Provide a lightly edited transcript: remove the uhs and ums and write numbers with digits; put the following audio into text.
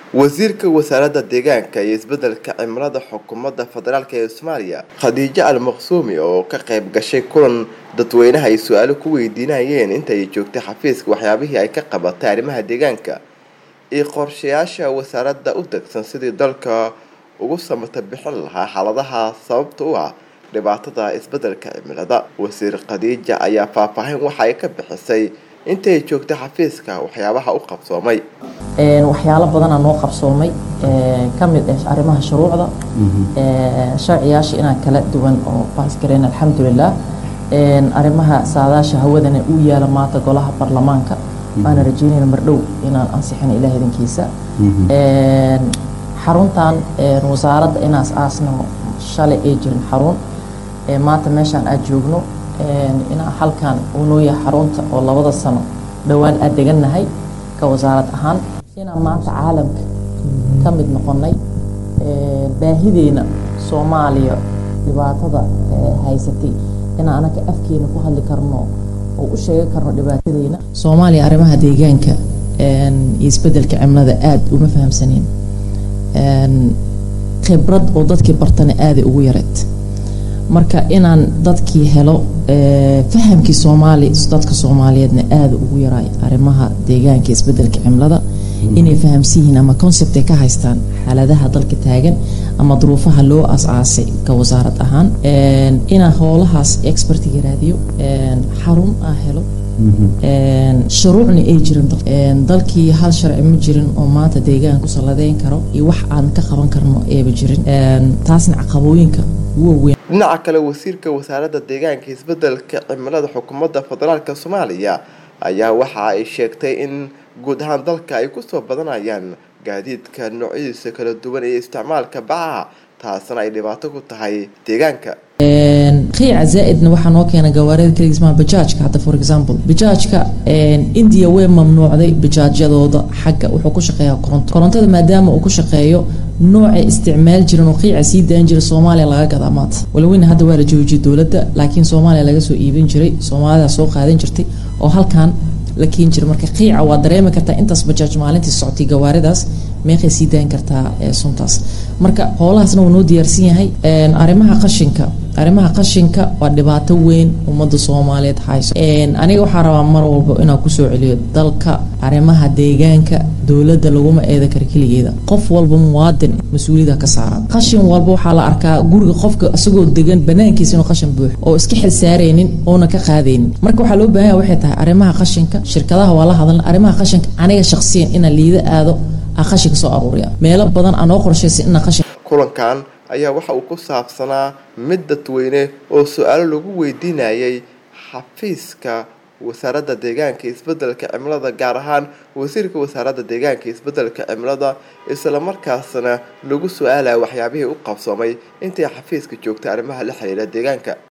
wasiirka wasaaradda deegaanka iyo isbeddelka cimilada xukuumadda federaalka ee Soomaaliya Khadiija Al-Maqsuumi oo ka qayb gashay kulan dadweynaha ay su'aalo ku weydiinayeen inta ay joogtay xafiiska waxyaabihii ay ka qabatay arrimaha deegaanka iyo qorshayaasha wasaaradda u degsan sidii dalka ugu samata bixin lahaa xaaladaha sababta u ah dhibaatada isbeddelka cimilada. Wasiir Khadiija ayaa faahfaahin waxa ay ka bixisay inta ay joogtay xafiiska waxyaabaha u qabsoomay. waxyaalo badan aan noo qabsoomay kamid ah arrimaha shuruucda sharciyaasha inaan kala duwan oo baas gareyn alxamdulillah arrimaha saadaasha hawadana uu yaala maanta golaha baarlamaanka aan rajeynayna mardhow inaan ansixin ilaahay idinkiisa xaruntan wasaaradda inaas aasno shalay ee jirin xarun maanta meeshaan aad joogno inaan halkan uu noo yahay xarunta oo labada sano dhawaan aad degannahay ka wasaarad ahaan inaan maanta caalamka ka mid noqonay baahideena Soomaaliya dhibaatada haysatay inaan anaga afkeena ku hadli karno oo u sheegi karno dhibaatadeena Soomaaliya arrimaha deegaanka isbeddelka cimilada aad uma fahamsaneen khibrad oo dadkii bartana aad ugu yareed marka inaan dadkii helo fahamkii dadka Soomaaliyeedna aad ugu yaray arrimaha deegaanka isbeddelka cimilada inay fahamsiin ama concept ka haystaan xaaladaha dalka taagan ama duruufaha loo asaasay ka wasaarad ahaan ina howlahaas expertiga raadiyo xarun helo shuruucna ay jirin dalkii hal sharci ma jirin oo maanta deegaanka ku saladeyn karo iyo wax aan ka qaban karno eeba jirin taasna caqabooyinka weyn. dhinaca kale wasiirka wasaaradda deegaanka isbeddelka cimilada xukuumadda federaalka Soomaaliya ayaa waxa ay sheegtay in guud ahaan dalka ay ku soo badanayaan gaadiidka noocyadiisa kala duwan ee isticmaalka bacaha taasna ay dhibaato ku tahay deegaanka. qiica zaa'idna waxa noo keenay gawaarida kaliisma bajaajka hadda for example bajaajka India way mamnuucday bajaajyadooda xagga wuxuu ku shaqeeyaa korontada maadaama uu ku shaqeeyo nooca isticmaal jiran oo qiica sii daan jiray Soomaaliya laga gadaa maanta walweyna hadda waa la joojiyay dawladda laakiin Soomaaliya laga soo iibin jiray Soomaalida soo qaadan jirtay oo halkan laakiin jir marka qiica waa dareemi kartaa intaas bajaaj maalintii socotay gawaaridaas meeqay sii daan kartaa suntaas marka howlahaasna uu noo diyaarsan yahay arrimaha qashinka waa dhibaato weyn ummadda Soomaaliyeed hayso aniga waxaan rabaa mar walba inaan ku soo celiyo dalka arrimaha deegaanka dawladda laguma eeda kar kaligeeda qof walba muwaadin mas'uuliyad ka saaran qashin walba waxa la arkaa guriga qofka asagoo degan banaankiisa inuu qashin buux oo iska xil saareenin oo ka qaadeenin marka waxa loo baahan yahay waxay tahay arrimaha qashinka shirkadaha waa la hadalna arrimaha qashinka aniga shakhsiyan ina liida aado qashinka soo aruuriya meelo badan aan oo qorshaysan in qashin kulankan ayaa waxa uu ku saabsanaa mid dadweyne oo su'aalo lagu weydiinayay xafiiska wasaaradda deegaanka isbeddelka cimilada gaar ahaan wasiirka wasaaradda deegaanka isbeddelka cimilada isla markaasna lagu su'aalay waxyaabihii u qabsoomay intii xafiiska joogtay arrimaha la xiriira deegaanka.